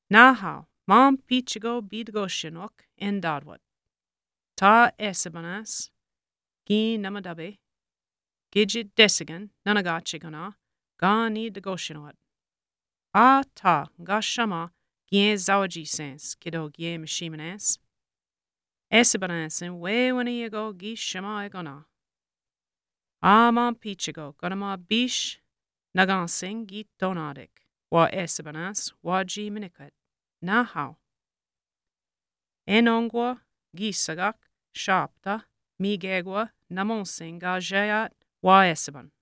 Nahau, Mom Pichigo Bidgo Shinok in Dadwat. Ta Esabanas, Gi Namadabe, Gidget Desigan, Nanagachigana, Gani de Goshinot. A ta Gashama, Gien Zawaji Sens, Kiddo Gien Mishimanes. Esabanasin, we when ye go gi shama egona. Mom Pichigo, Gonama Bish, Nagansing gi Tonadik, wa Esabanas, wa G Minikat. Nahau. Enongwa, Gisagak, Shapta, Migegwa, Namonsing Gajayat, wa Esaban.